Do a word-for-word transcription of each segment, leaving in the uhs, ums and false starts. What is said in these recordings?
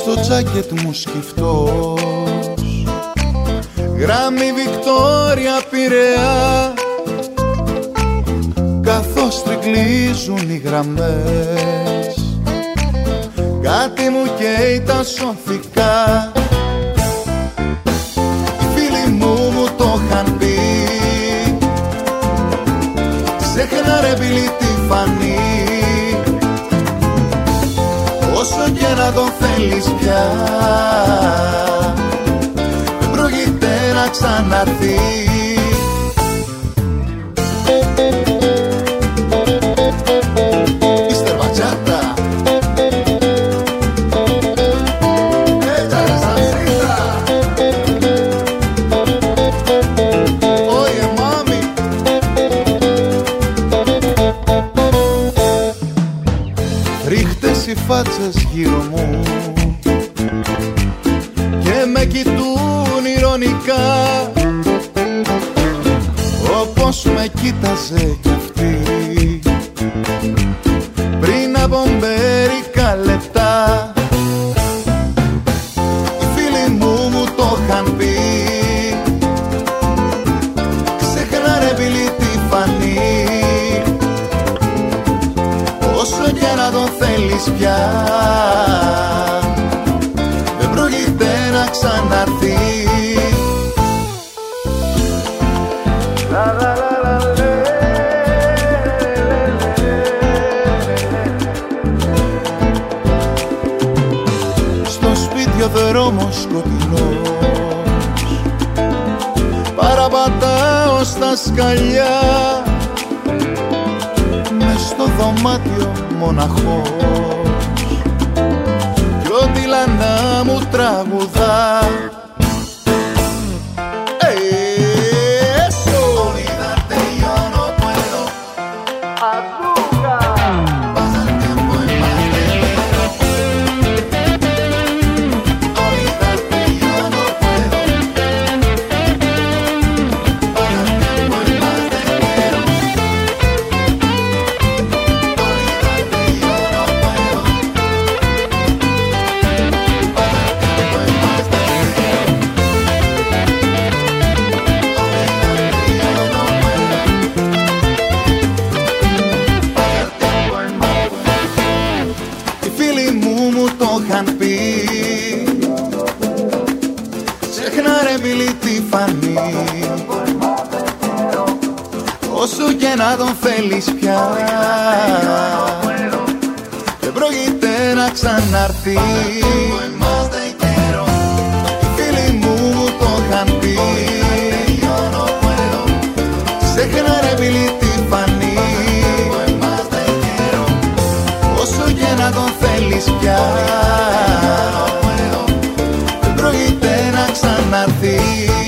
στο τζάκετ μου σκυφτός, γράμμη Βικτόρια Πειραιά, καθώς τρικλίζουν οι γραμμές, κάτι μου καίει τα σωθικά. Οι φίλοι μου μου το είχαν πει, ξέχνα ρε Μπίλη τη φανή, όσο και να τον θέλεις πια δεν πρόκειται να ξαναρθεί. Μίστερ Μπατσάτα, Έτζαρες Αμσίτα, Oye mami. Ρίχτες οι φάτσες γύρω μου και με κοιτούν ηρωνικά, όπως με κοίταζε κι αυτή πριν από μερικά λεπτά. Οι φίλοι μου μου το είχαν πει, ξέχνα ρε Μπίλη τη φανή, όσο και να τον θέλεις πια δεν πρόκειται να ξαναρθεί. Στο σπίτι ο δρόμος σκοτεινός, παραπατάω στα σκαλιά, μες στο δωμάτιο μοναχός κι ό,τι λανά μου τραγουδά. Όσο και να τον θέλεις πια δεν πρόκειται να ξαναρθεί. Οι φίλοι μου το είχαν πει, ξέχνα ρε Μπίλη τη φανή, όσο και να τον θέλεις πια δεν πρόκειται να ξαναρθεί.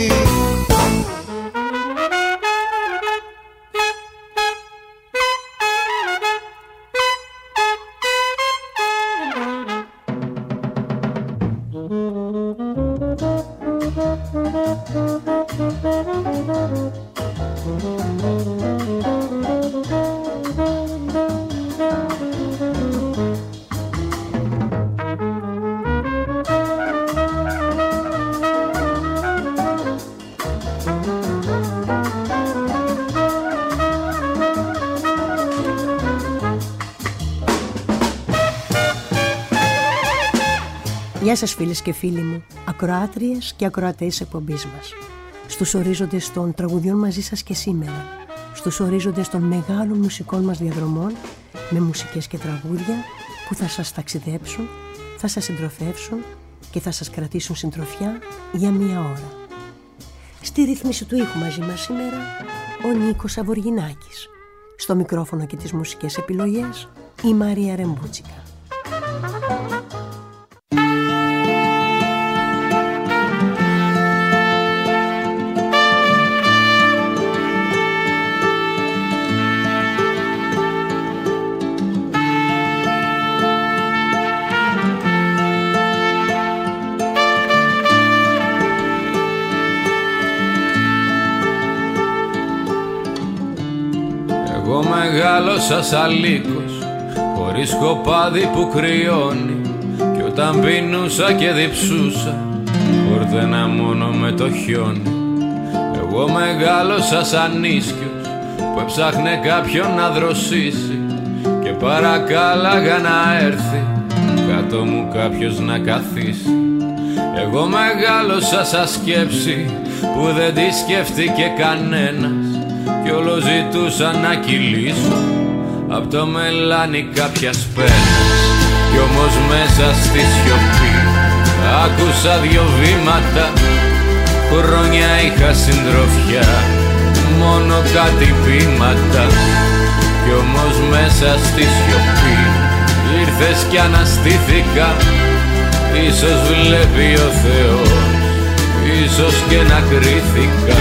Γεια σας φίλες και φίλοι μου, ακροάτριες και ακροατές εκπομπής μας. Στους ορίζοντες των τραγουδιών μαζί σας και σήμερα, στους ορίζοντες των μεγάλων μουσικών μας διαδρομών, με μουσικές και τραγούδια που θα σας ταξιδέψουν, θα σας συντροφεύσουν και θα σας κρατήσουν συντροφιά για μία ώρα. Στη ρύθμιση του ήχου μαζί μας σήμερα, ο Νίκος Αβοργινάκης. Στο μικρόφωνο και τις μουσικές επιλογές, η Μαρία Ρεμπούτσικα. Εγώ μεγάλωσα σαν λύκος, χωρίς κοπάδι που κρυώνει, κι Όταν πεινούσα και διψούσα χορτένα μόνο με το χιόνι, εγώ μεγάλωσα σαν ίσκιος που έψαχνε κάποιον να δροσίσει και παρακάλαγα να έρθει κάτω μου κάποιος να καθίσει. Εγώ μεγάλωσα σαν σκέψη που δεν τη σκέφτηκε κανένας κι όλο ζητούσα να κυλήσω απ' το μελάνι κάποιας πένας. Κι όμως μέσα στη σιωπή άκουσα δυο βήματα, χρόνια είχα συντροφιά, μόνο κάτι βήματα. Κι όμως μέσα στη σιωπή ήρθες κι αναστήθηκα, ίσως βλέπει ο Θεός, ίσως και να κρίθηκα.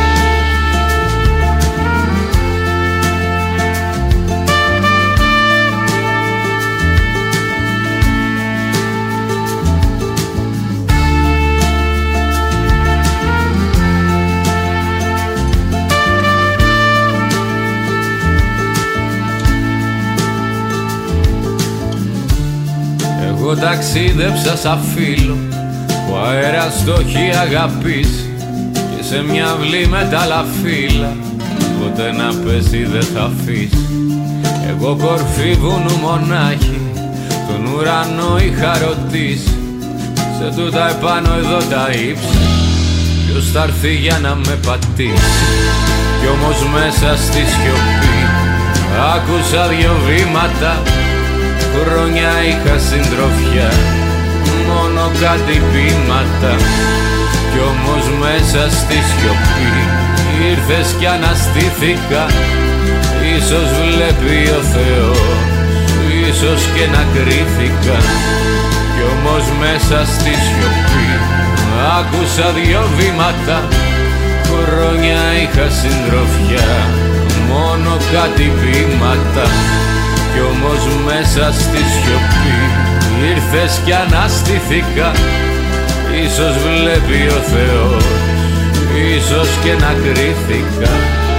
Εγώ ταξίδεψα σαν φίλο που αέρας το έχει αγαπήσει και σε μια αυλή με τα λαφύλλα ποτέ να πέσει δεν θα αφήσει. Εγώ κορφή βουνού μονάχη τον ουρανό είχα ρωτήσει, σε τούτα επάνω εδώ τα ύψη ποιος θα έρθει για να με πατήσει. Κι όμως μέσα στη σιωπή άκουσα δυο βήματα, χρόνια είχα συντροφιά, μόνο κάτι βήματα. Κι όμως μέσα στη σιωπή ήρθες κι αναστήθηκα, ίσως βλέπει ο Θεός, ίσως και να κρίθηκα. Κι όμως μέσα στη σιωπή άκουσα δυο βήματα, χρόνια είχα συντροφιά, μόνο κάτι βήματα. Κι όμως μέσα στη σιωπή ήρθες κι αναστήθηκα, ίσως βλέπει ο Θεός, ίσως και να κρίθηκα.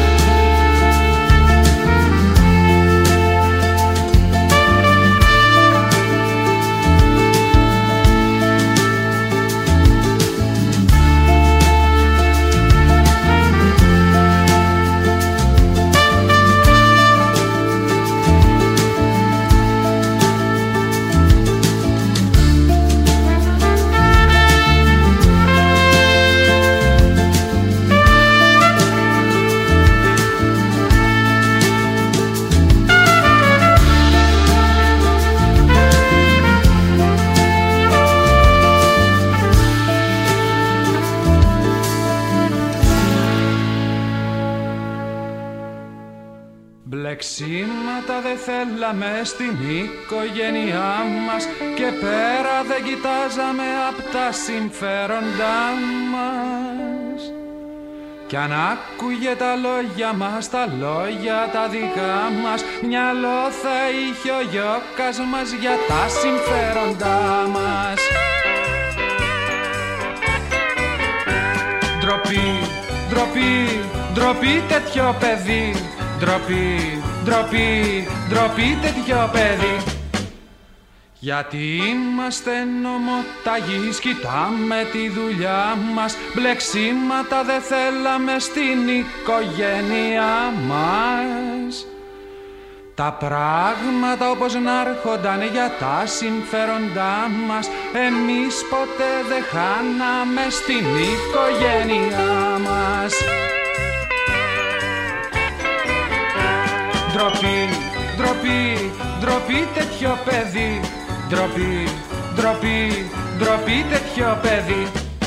Μπλεξίματα δεν θέλαμε στην οικογένειά μας και πέρα δεν κοιτάζαμε απ' τα συμφέροντά μας. Κι αν άκουγε τα λόγια μας, τα λόγια τα δικά μας, μυαλό θα είχε ο γιώκας μας για τα συμφέροντά μας. Ντροπή, ντροπή, ντροπή τέτοιο παιδί. Ντροπή, ντροπή, ντροπή τέτοιο παιδί. Γιατί είμαστε νομοταγείς, κοιτάμε τη δουλειά μας, μπλεξίματα δεν θέλαμε στην οικογένειά μας. Τα πράγματα όπως να έρχονταν για τα συμφέροντά μας, εμείς ποτέ δεν χάναμε στην οικογένειά μας. Ντροπή, ντροπή, ντροπή τέτοιο παιδί. Ντροπή, ντροπή, ντροπή τέτοιο παιδί.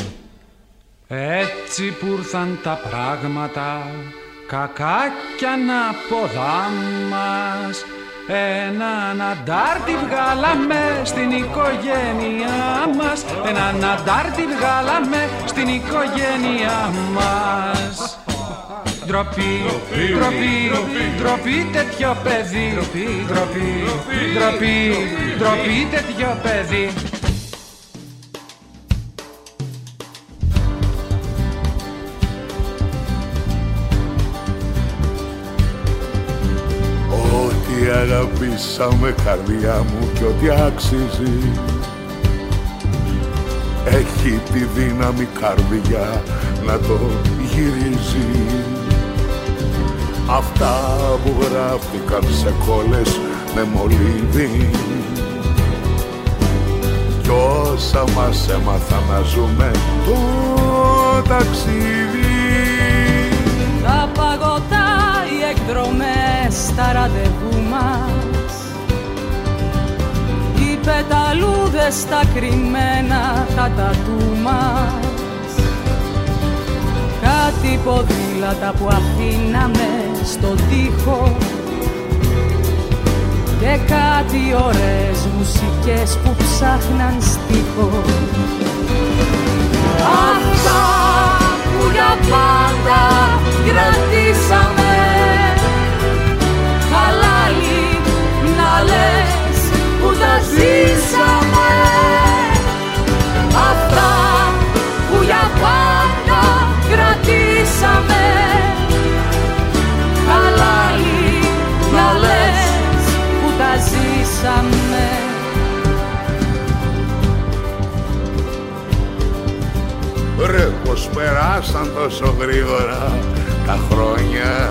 Έτσι που ήρθαν τα πράγματα, κακά κι ανάποδα μας, έναν αντάρτη βγάλαμε στην οικογένειά μας. Έναν αντάρτη βγάλαμε στην οικογένειά μας. Ντροπή, ντροπή, ντροπή τέτοιο παιδί. Ντροπή, ντροπή, ντροπή τέτοιο παιδί. Ό,τι αγαπήσαμε καρδιά μου κι ό,τι άξιζε έχει τη δύναμη καρδιά να το γυρίζει. Αυτά που γράφτηκαν σε κόλλες με μολύβι κι όσα μας έμαθα να ζούμε το ταξίδι. Τα παγωτά, οι εκδρομές, τα ραντεβού μας, οι πεταλούδες, τα κρυμμένα, τα τατού μας, κάτι ποδήλατα που αφήναμε στον τοίχο και κάτι ωραίες μουσικές που ψάχναν στίχο. Αυτά που για πάντα κρατήσαμε, χαλάλι να λες που τα ζήσαμε. Αυτά που για πάντα κρατήσαμε, χαλάλι να λες που τα ζήσαμε. Ρε πως περάσαν τόσο γρήγορα τα χρόνια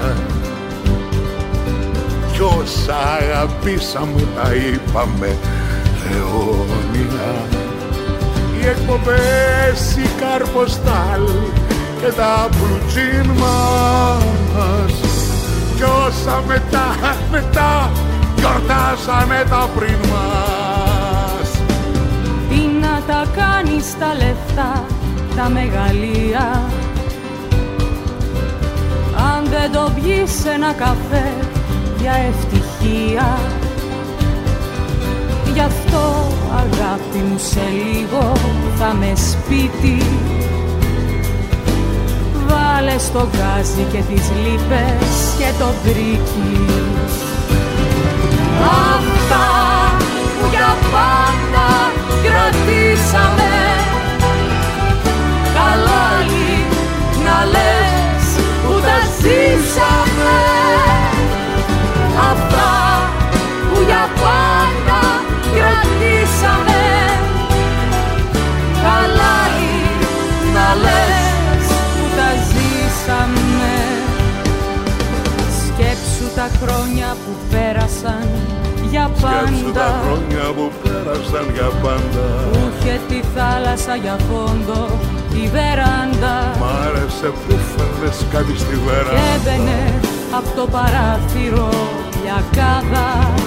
κι όσα αγαπήσαμε τα είπαμε αιώνια. Οι εκπομπές, η Καρποστάλ και τα μπλουτζίν μας κι όσα μετά, μετά γιορτάσανε τα πριν μας. Τι να τα κάνεις τα λεφτά, τα μεγαλεία, αν δεν το πιείς ένα καφέ για ευτυχία. Γι' αυτό αγάπη μου σε λίγο θα με σπίτι, βάλε στο γκάζι και τις λίπες και το μπρίκι. Αυτά που για πάντα κρατήσαμε, χαλάλι να λες που τα ζήσαμε. Αυτά που για πάντα κρατήσαμε, χαλάλι να λες που τα ζήσαμε. Σκέψου τα χρόνια που πέρασαν για πάντα. Σκέψου τα χρόνια που πέρασαν για πάντα. Που είχε τη θάλασσα για φόντο τη βεράντα. Μ' άρεσε που φέρνες κάτι στη βεράντα και έμπαινε απ' το παράθυρο λιακάδα.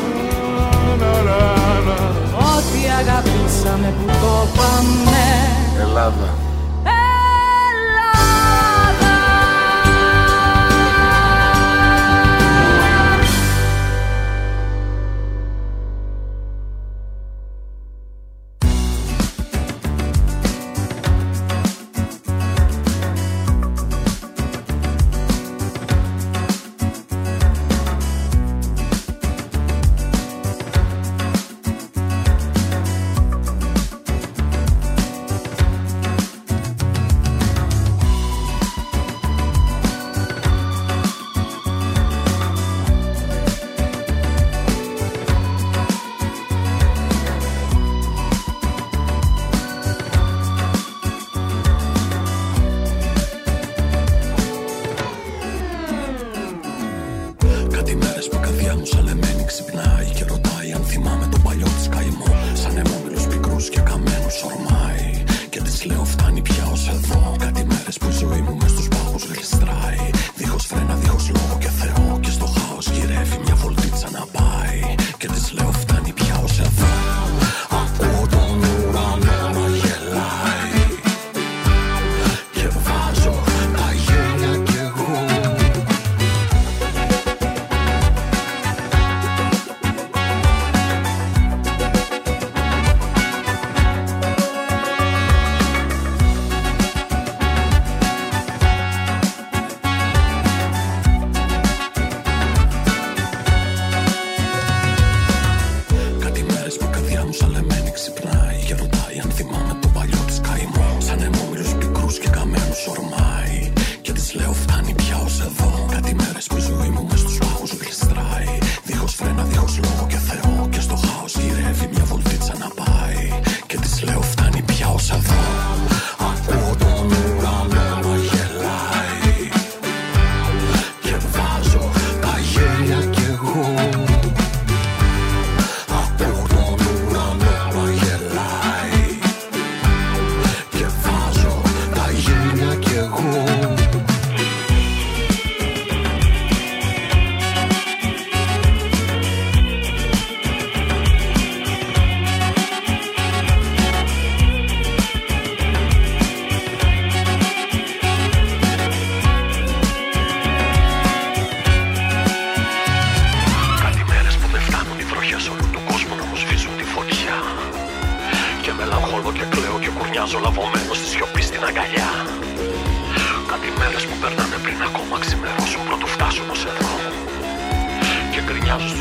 Ό,τι αγαπήσαμε που το πάμε. Ελλάδα.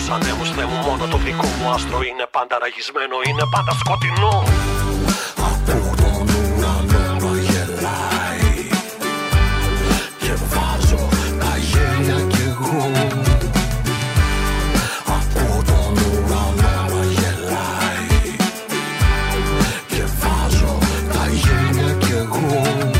τους ανέμους, Θεέ μου, μόνο το δικό μου άστρο είναι πάντα ραγισμένο, είναι πάντα σκοτεινό. Από τον ουρανό να γελάει και βάζω τα γέλια κι εγώ. Από τον ουρανό να γελάει και βάζω τα γέλια κι εγώ.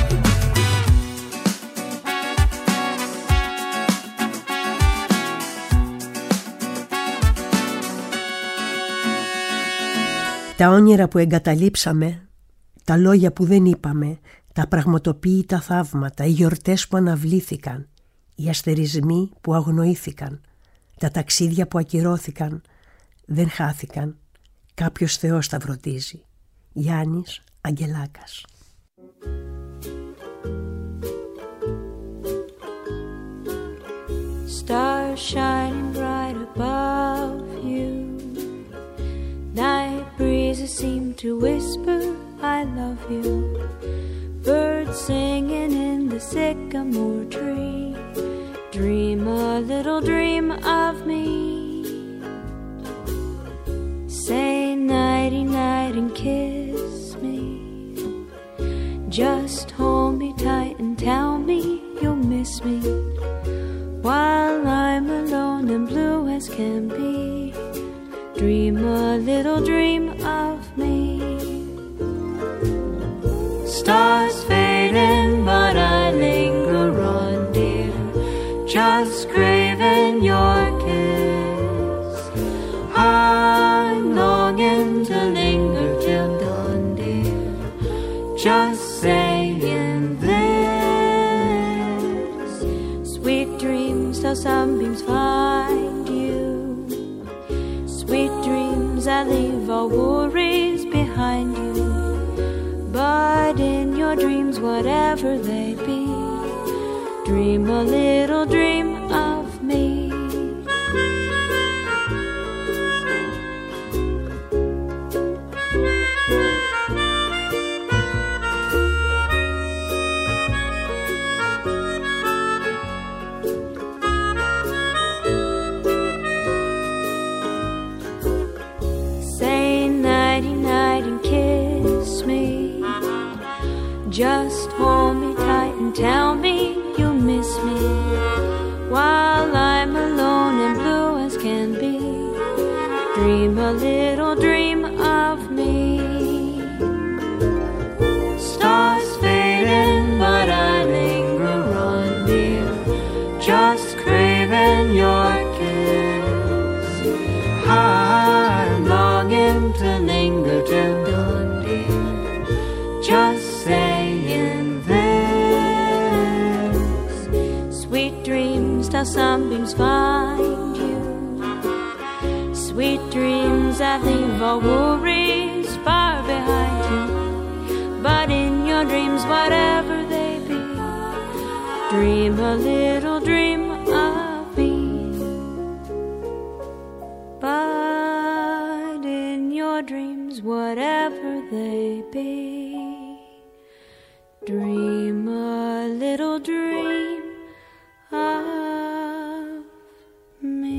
Τα όνειρα που εγκαταλείψαμε, τα λόγια που δεν είπαμε, τα πραγματοποίητα θαύματα, οι γιορτές που αναβλήθηκαν, οι αστερισμοί που αγνοήθηκαν, τα ταξίδια που ακυρώθηκαν, δεν χάθηκαν. Κάποιος Θεός τα βροντίζει. Γιάννης Αγγελάκας. Stars shining bright above you, night breezes seem to whisper I love you, birds singing in the sycamore tree, dream a little dream of me. Say nighty night and kiss me, just hold me tight and tell me you'll miss me, while I'm alone and blue as can be. Dream a little dream of me. Stars fading, but I linger on, dear, just craving your kiss. I'm longing to linger till dawn, dear, just saying this. Sweet dreams till sunbeams find you, sweet dreams that leave all worries behind you. But in your dreams, whatever they be, dream a little dream of me. Just hold me tight and tell me you'll miss me, while I'm alone and blue as can be. Dream a little dream of me. Stars fading, but I linger on, dear, just craving your kiss. I'm longing to linger till dawn, dear, just saying this. Sweet dreams till sunbeams find you, sweet dreams that leave all worries far behind you. But in your dreams, whatever they be, dream a little dream of me. But in your dreams, whatever they be, dream a little dream of me.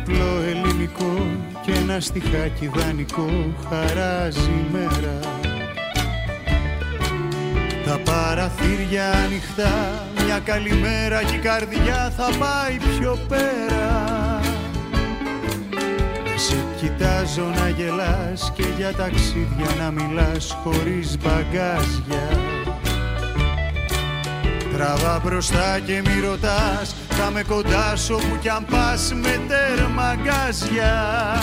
διπλό ελληνικό και ένα στιχάκι δανεικό χαράζει η μέρα. Τα παραθύρια ανοιχτά, μια καλημέρα και η καρδιά θα πάει πιο πέρα. Σε κοιτάζω να γελάς και για ταξίδια να μιλάς χωρίς μπαγκάζια. Τραβά μπροστά και μη ρωτάς, θα με κοντά σου όπου κι αν πας με τέρμα γκάζια.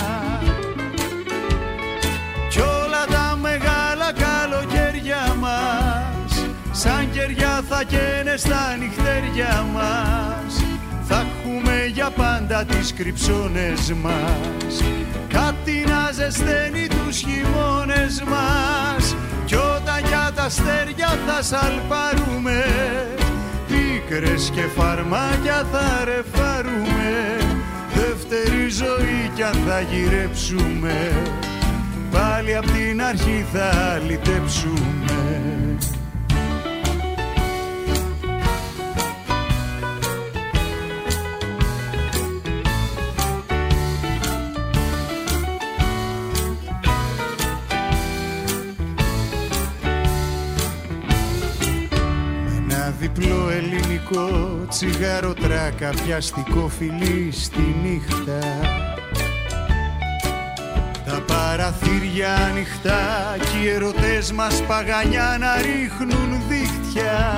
Κι όλα τα μεγάλα καλοκαίρια μας σαν κεριά θα καίνε στα νυχτέρια μας. Θα έχουμε για πάντα τις κρυψώνες μας, κάτι να ζεσταίνει τους χειμώνες μας. Κι όταν για τα αστέρια θα σαλπαρούμε, πίκρες και φαρμάκια θα ρεφάρουμε. Δεύτερη ζωή κι αν θα γυρέψουμε, πάλι απ' την αρχή θα λυτέψουμε. Διπλό ελληνικό, τσιγάρο τράκα, πιαστικό φιλί στη νύχτα. Τα παραθύρια ανοιχτά κι οι ερωτές μας παγανιά να ρίχνουν δίχτυα.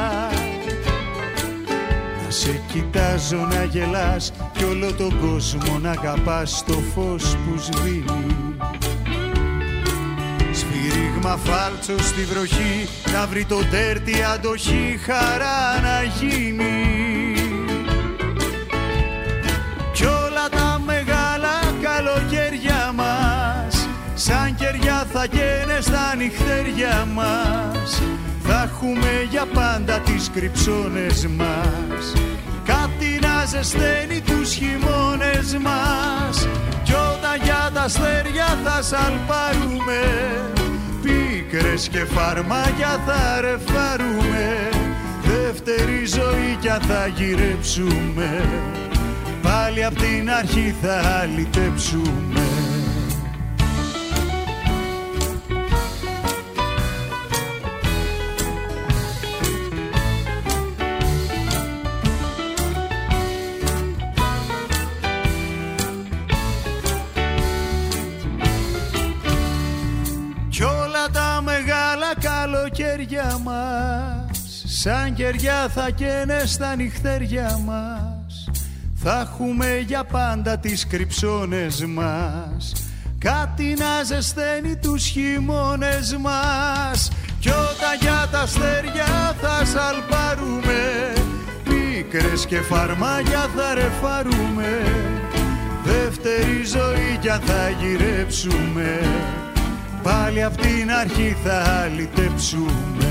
Να σε κοιτάζω να γελάς κι όλο τον κόσμο να αγαπάς στο φως που σβήνει. Σφυρίγμα φάλτσο στη βροχή, να βρει το τέρτη αντοχή, χαρά να γίνει. Κι όλα τα μεγάλα καλοκαίρια μας σαν κεριά θα καίνε στα νυχτέρια μας. Θα έχουμε για πάντα τις κρυψώνες μας, κάτι να ζεσταίνει τους χειμώνες μας. Κι όταν για τα αστέρια θα σαλπαρούμε, πίκρες και φαρμάκια θα ρεφάρουμε. Δεύτερη ζωή κι αν θα γυρέψουμε, πάλι απ' την αρχή θα λυτέψουμε. Καλοκαίρια μας σαν κεριά θα καίνε στα νυχτέρια μας. Θα έχουμε για πάντα τις κρυψώνες μας, κάτι να ζεσταίνει τους χειμώνες μας. Κι όταν για τα αστέρια θα σαλπαρούμε, πίκρες και φαρμάκια θα ρεφάρουμε. Δεύτερη ζωή κι αν θα γυρέψουμε, πάλι απ' την αρχή θα λυτέψουμε.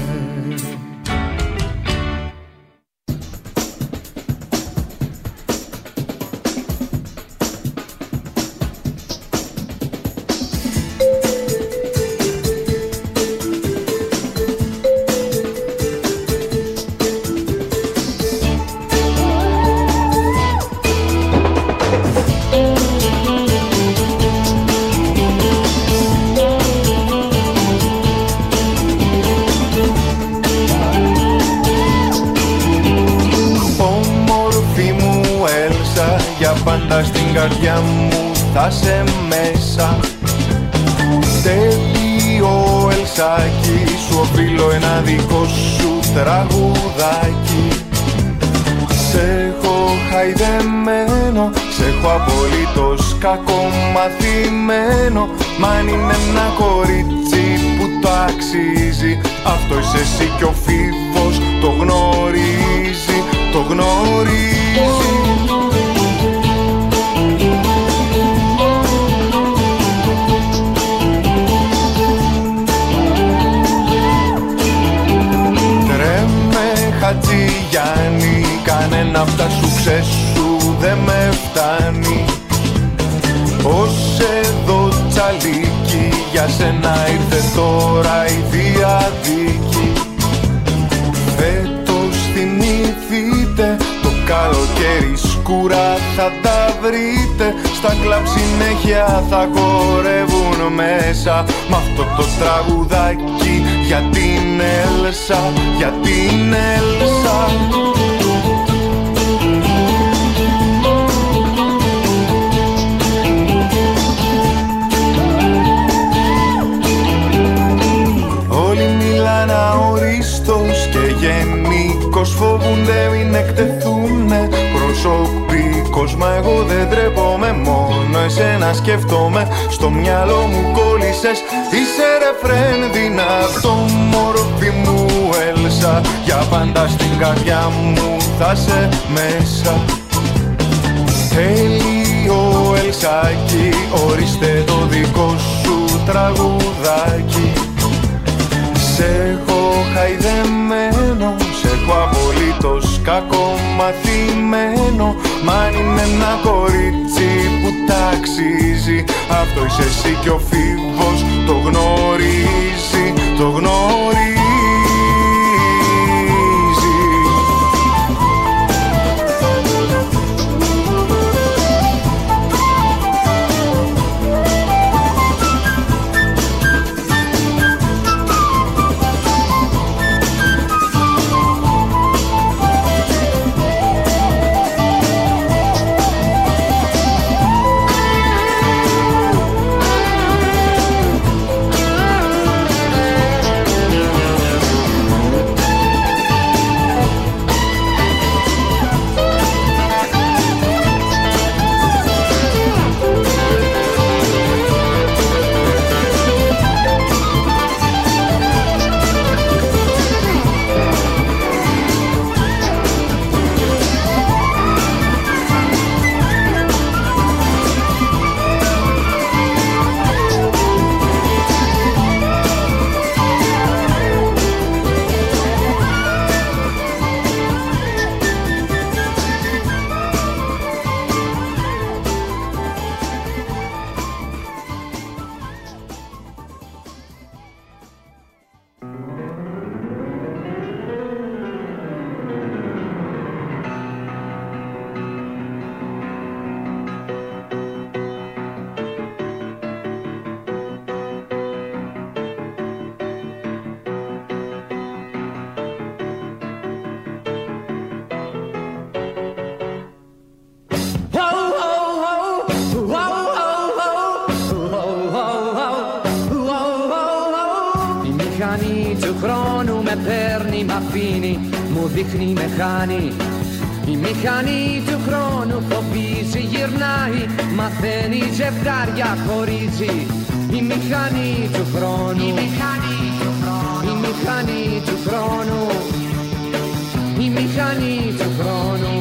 Πάντα στην καρδιά μου θα σε μέσα. Τέτοιο ελσάκι, σου οφείλω ένα δικό σου τραγουδάκι. Σε έχω χαϊδεμένο, σε έχω απολύτως κακομαθημένο. Μα αν είναι ένα κορίτσι που το αξίζει, αυτό είσαι εσύ κι ο φίβος το γνωρίζει, το γνωρίζει. Χατζηγιάννη, κανένα απ' τα σου ξέσου δε με φτάνει. Ως εδώ τσαλίκι, για σένα ήρθε τώρα η διαδίκη. Φέτος θυμηθείτε το καλοκαίρι σκου σκούρα θα τα βρείτε. Στα κλαμπ συνέχεια θα χορεύουν μέσα μ' αυτό το τραγουδάκι για την Έλσα, για την Έλσα. Όλοι μιλάνε αορίστος και γενικώς φοβούνται μην εκτεθούνε προσωπικός. Μα εγώ δεν τρέπομαι, μόνο εσένα σκέφτομαι. Στο μυαλό μου κόλλησες, είσαι ρεφρέν δυνατό. Μόρφη μου Έλσα, για πάντα στην καρδιά μου θα σε μέσα. Τέλειο Ελσάκι, ορίστε το δικό σου τραγουδάκι. Σ' έχω χαϊδεμένο, σ' έχω απολύτως κακομαθημένο. Μ' αν είναι ένα κορίτσι που ταξίζει, αυτό είσαι εσύ κι ο φίβος το γνωρίζει, το γνωρίζει. Δείχνει με χάνει. Η μηχανή του χρόνου φοβίζει, γυρνάει, μαθαίνει, ζευγάρια χωρίζει. Η μηχανή του χρόνου, η μηχανή του χρόνου, η μηχανή του χρόνου, η μηχανή του χρόνου,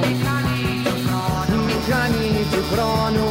η μηχανή του χρόνου.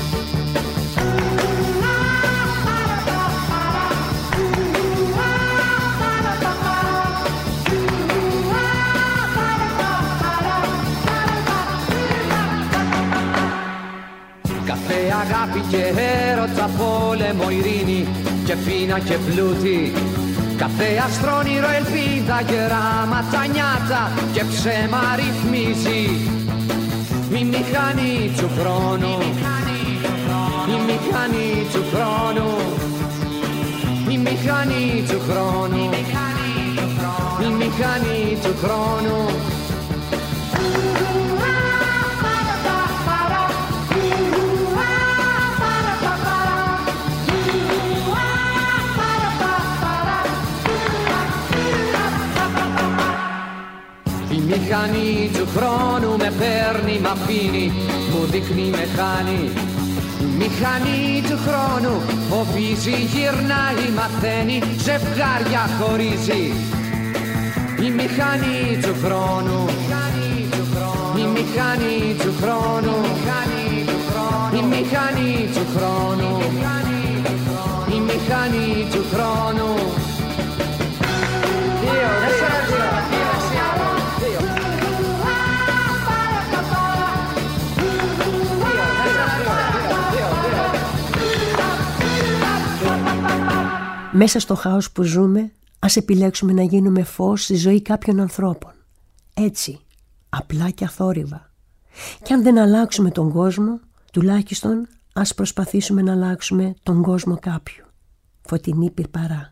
Αγάπη και έρωτα, πόλεμο, ειρήνη και πείνα και πλούτη. Κάθε αστρόνυρο, ελπίδα, γεράματα, νιάτα και ψέμα ρυθμίζει. Η μηχανή του χρόνου, η μηχανή του χρόνου, η μηχανή του χρόνου, η μηχανή του χρόνου. Η μηχανή του χρόνου με παίρνει, μ' αφήνει, μου δείχνει, με χάνει. Η μηχανή του χρόνου φοβίζει, γυρνάει, μαθαίνει, ζευγάρια χωρίζει. Η μηχανή του χρόνου, η μηχανή του χρόνου, η μηχανή του χρόνου, η μηχανή του χρόνου. Μέσα στο χάος που ζούμε, ας επιλέξουμε να γίνουμε φως στη ζωή κάποιων ανθρώπων. Έτσι, απλά και αθόρυβα. Και αν δεν αλλάξουμε τον κόσμο, τουλάχιστον ας προσπαθήσουμε να αλλάξουμε τον κόσμο κάποιου. Φωτεινή Πυρπαρά.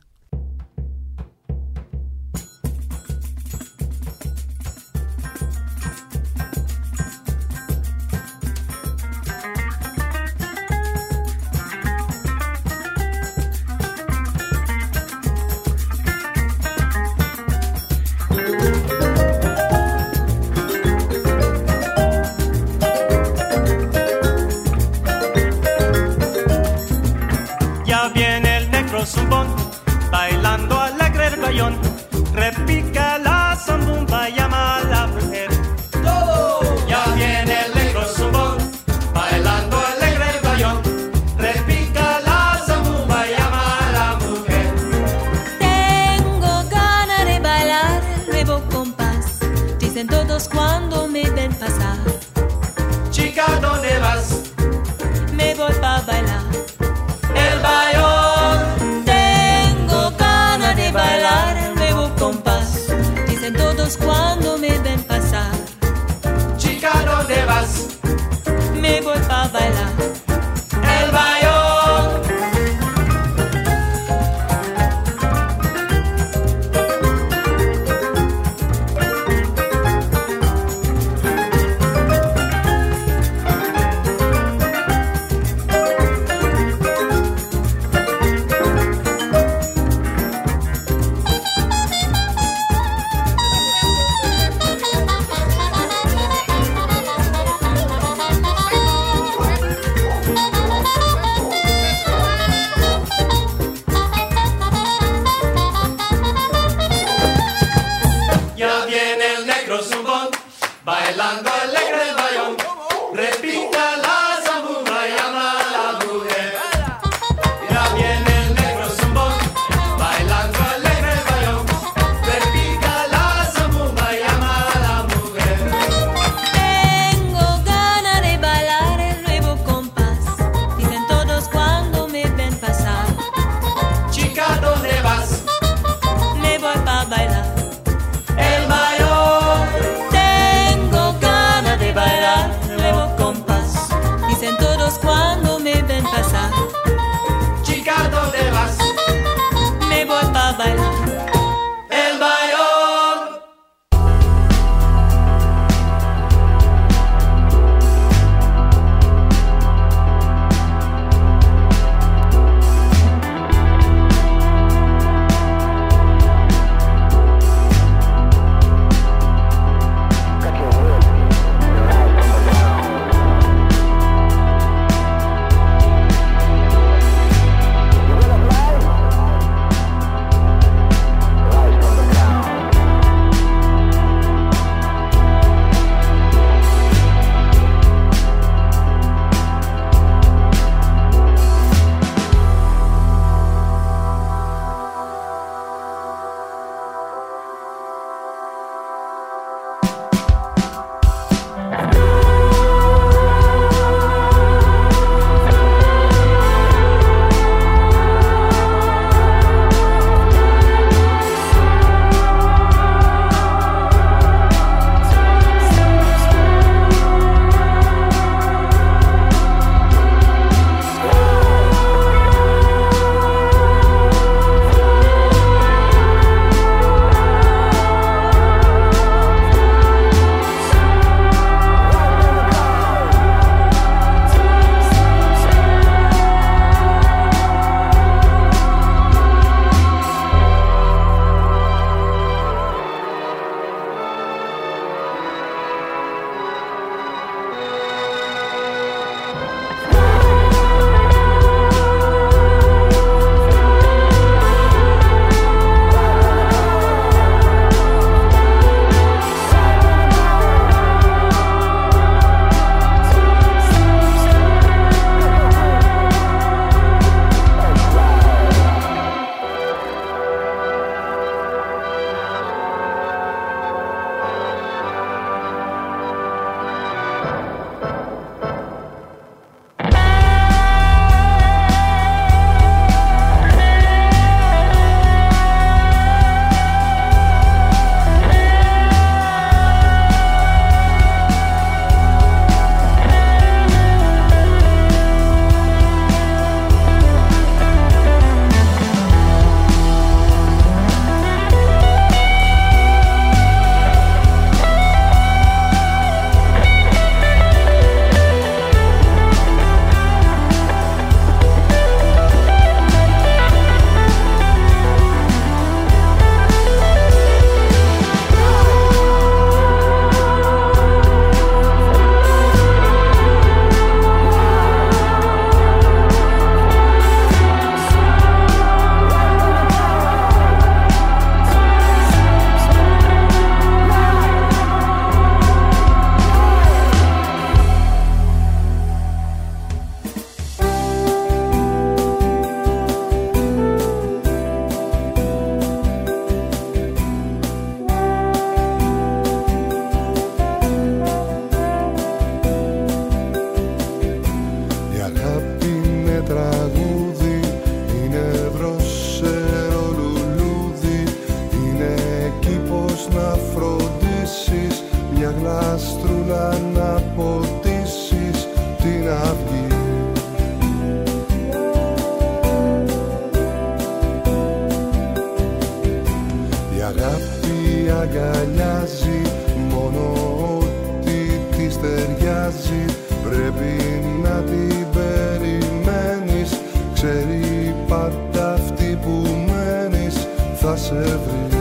σε βρει.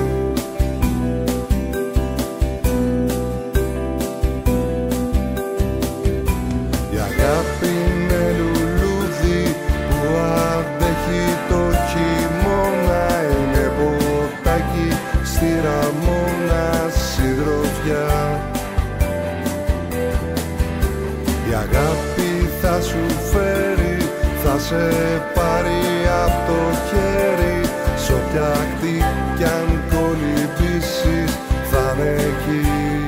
Η αγάπη είναι λουλούδι που αντέχει το χειμώνα, είναι ποτάκι στη Ραμόνα συντροφιά. Η αγάπη θα σου φέρει, θα σε πάρει απ' το χέρι, σ' όποια ακτή κι αν κολυμπήσεις θα είναι εκεί.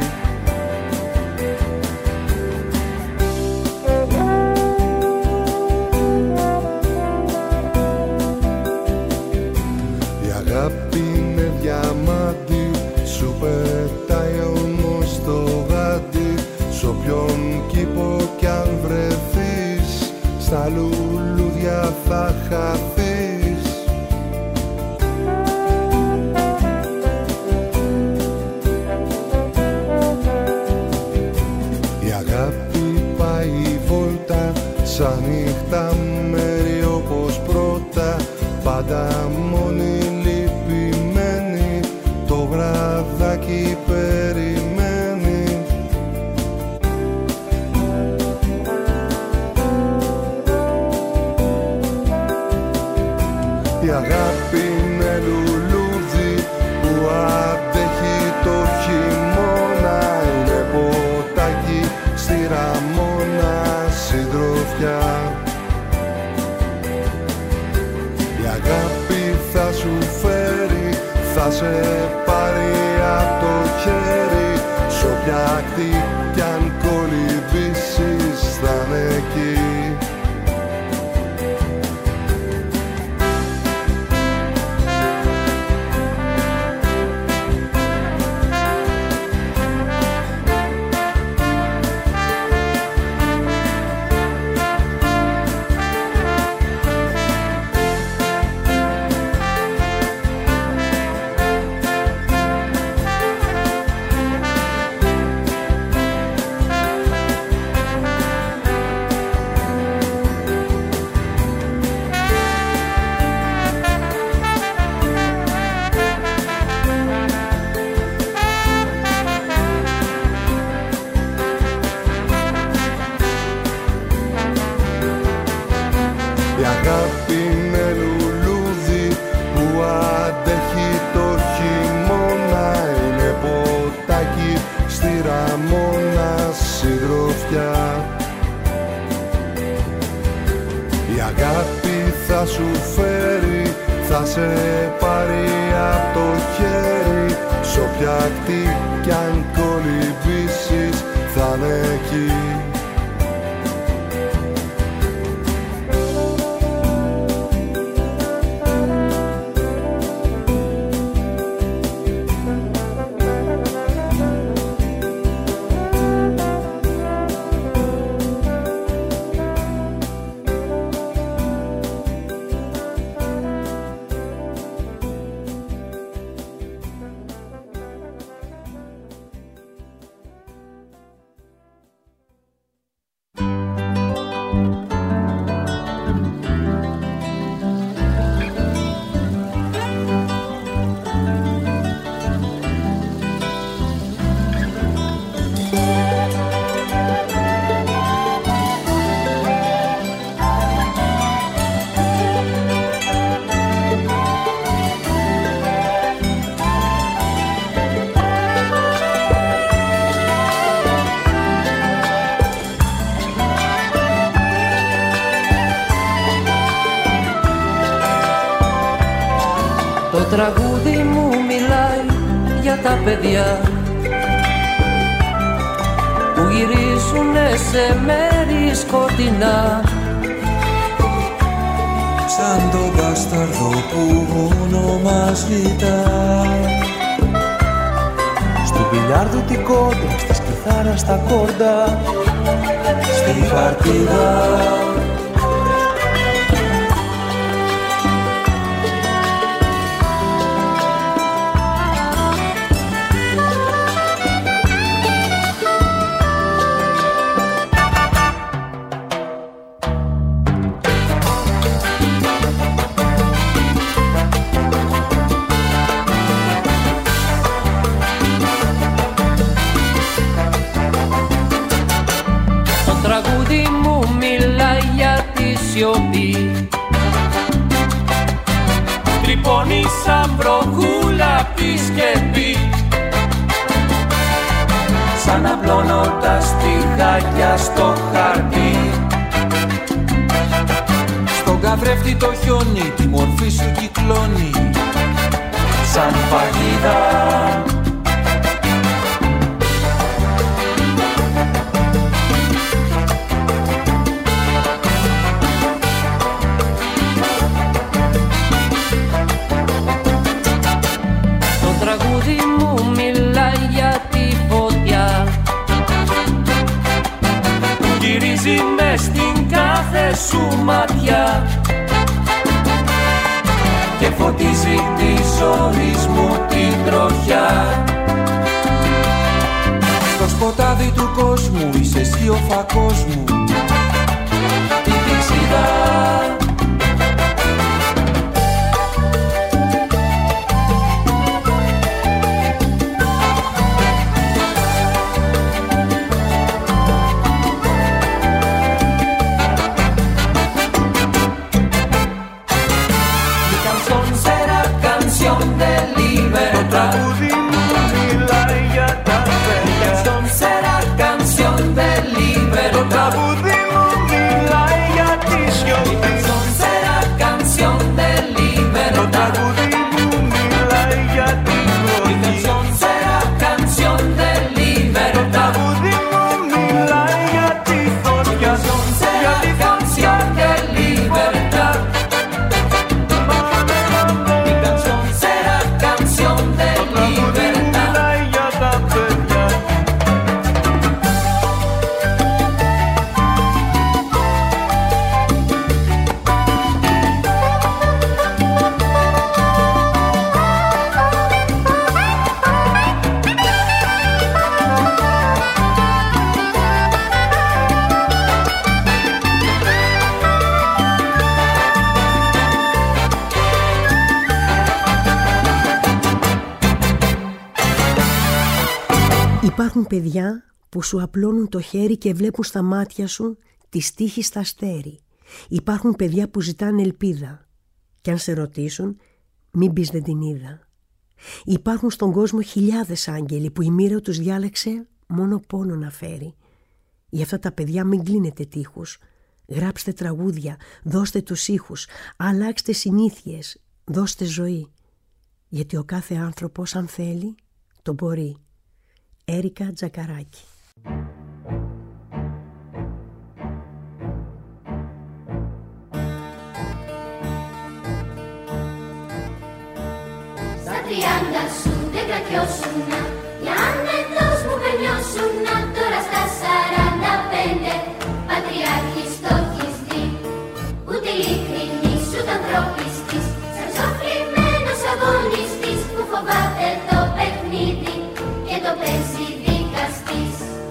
Η αγάπη είναι διαμάντι, σου πετάει όμως το γάντι, σ' όποιον κήπο κι αν βρεθείς, στα λουλούδια θα χαθείς. Η αγάπη πάει βόλτα σαν νύχτα μέρη όπως πρώτα, πάντα μόνη λυπημένη, το βραδάκι περιμένει. Η αγάπη είναι λουλούδι που αντέχει το χειμώνα, είναι ποτάκι στη Ραμόνα συντροφιά. Η αγάπη θα σου φέρει, θα σε πάρει απ' το χέρι, σ' όποια ακτή κι αν κολυμπήσεις θα είναι εκεί. Η αγάπη είναι λουλούδι που αντέχει το χειμώνα, είναι ποτάκι στη Ραμόνα συντροφιά. Η αγάπη θα σου φέρει, θα σε πάρει απ' το χέρι, σ' όποια ακτή κι αν κολυμπήσεις θα είναι εκεί. Το τραγούδι μου μιλάει για τα παιδιά που γυρίζουνε σε μέρη σκοτεινά, σαν τον μπάσταρδο που μόνο μας λυτά. Στον μπιλιάρδο την κόντρα, στις κιθάρα στα κόρτα, στη χαρτίδα. σιωπή. Τρυπώνει σαν βροχούλα πις και πι, σαν απλώνοντας τη χάκια στο χαρτί. Στον καθρέφτη το χιόνι, τη μορφή σου κυκλώνει σαν παγίδα. Το τραγούδι μου μιλάει για τη φωτιά που γυρίζει μες στην κάθε σου ματιά και φωτίζει τη ζωή μου την τροχιά. Στο σκοτάδι του κόσμου είσαι εσύ ο φακός μου, η πηξίδα. Υπάρχουν παιδιά που σου απλώνουν το χέρι και βλέπουν στα μάτια σου τη τύχη στα αστέρι. Υπάρχουν παιδιά που ζητάνε ελπίδα και αν σε ρωτήσουν μην πεις δεν την είδα. Υπάρχουν στον κόσμο χιλιάδες άγγελοι που η μοίρα τους διάλεξε μόνο πόνο να φέρει. Για αυτά τα παιδιά μην κλείνετε τείχους. Γράψτε τραγούδια, δώστε τους ήχους, αλλάξτε συνήθειες, δώστε ζωή. Γιατί ο κάθε άνθρωπος αν θέλει το μπορεί. Έρικα Τζακαράκη. Στα τριάντα σου δεν κρατιώσουνα, για άνετος μου περνιώσουνα. Τώρα στα σαράντα πέντε πατριάρχης το έχεις δει. Ούτε ειλικρινής ούτε ανθρωπιστής, σαν σοφρημένος αγωνιστής που φοβάται το παιχνίδι και το παίζει δικαστής.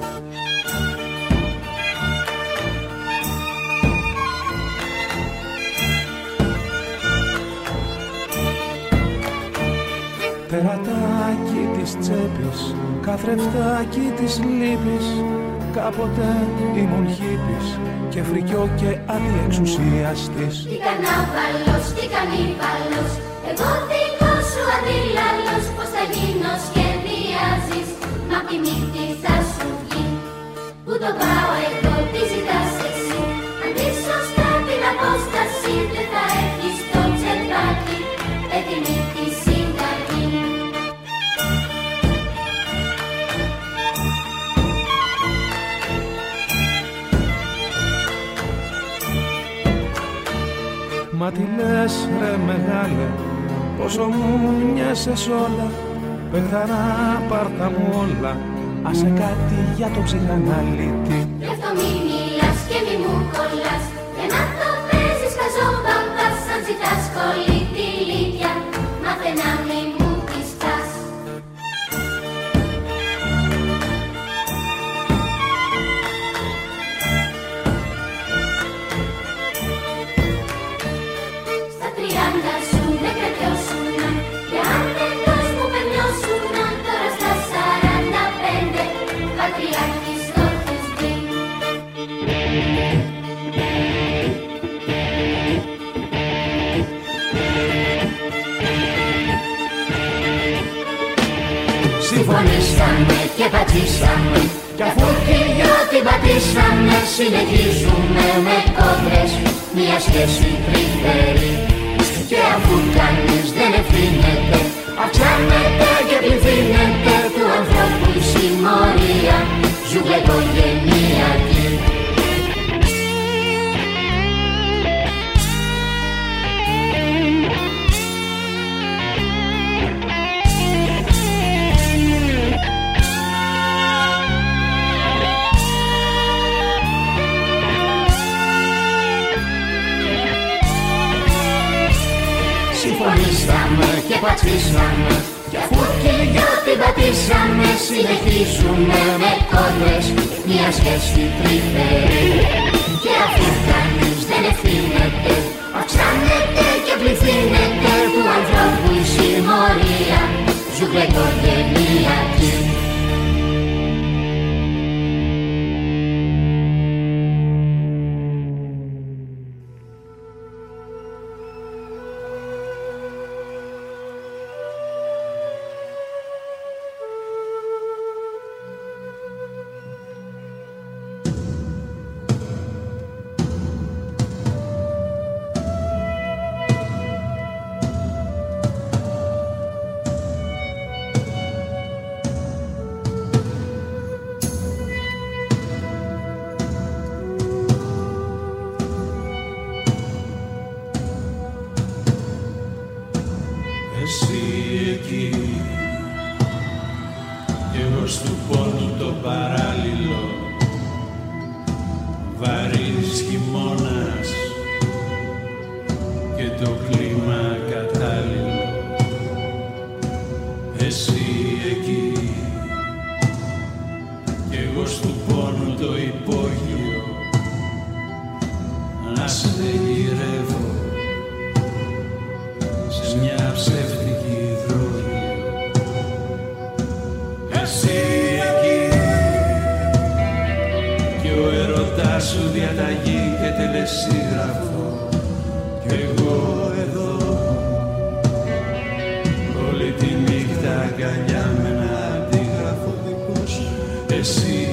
Περατάκι της τσέπης, καθρεφτάκι της λύπης. Κάποτε ήμουν χίπης και φρικιό και αντιεξουσιαστής. Τι κανάβαλος, τι κανίβαλος, εγώ δικός σου αντίλαλος. Πώς θα γίνω σχεδιάζεις, μα απ' τη μύτη θα σου βγει. Που το πάω εγώ, τι ζητάς εσύ, αντί σωστά την απόσταση. Δεν θα έχεις το τσεπάκι, έτοιμη τη συνταγή. Μα τι λες ρε μεγάλε, πόσο μου μοιάσες όλα. Παιχταρά πάρτα μου όλα, άσε κάτι για το ψυχαναλίτη. Γι' αυτό μη μιλάς και μη μου κολλάς, για να το παίζεις χαζόμπαμπας. Αν ζητάς σχολή τη λύτια, μάθε να μη μου πιστάς. Στα τριάντα σου δεν κρατιώσουνα, και αν εντός μου περνιώσουνα. Τώρα στα σαράντα πέντε πατριάρχης το έχεις δει. Συμφωνήσαμε και πατήσαμε κι αφού και δυο την πατήσαμε, συνεχίζουμε με κόντρες μια σχέση τρυφερή. Και αφού κανείς δεν ευθύνεται, αυξάνεται και πληθύνεται του ανθρώπου η συμμορία, ζούμε οικογενειακή. Συμφωνήσαμε και πατήσαμε κι αφού και δυο την πατήσαμε, συνεχίζουμε με κόντρες μια σχέση τρυφερή. Και αφού κανείς δεν ευθύνεται, αυξάνεται και πληθύνεται του ανθρώπου η συμμορία, ζούμε οικογενειακή. Εσύ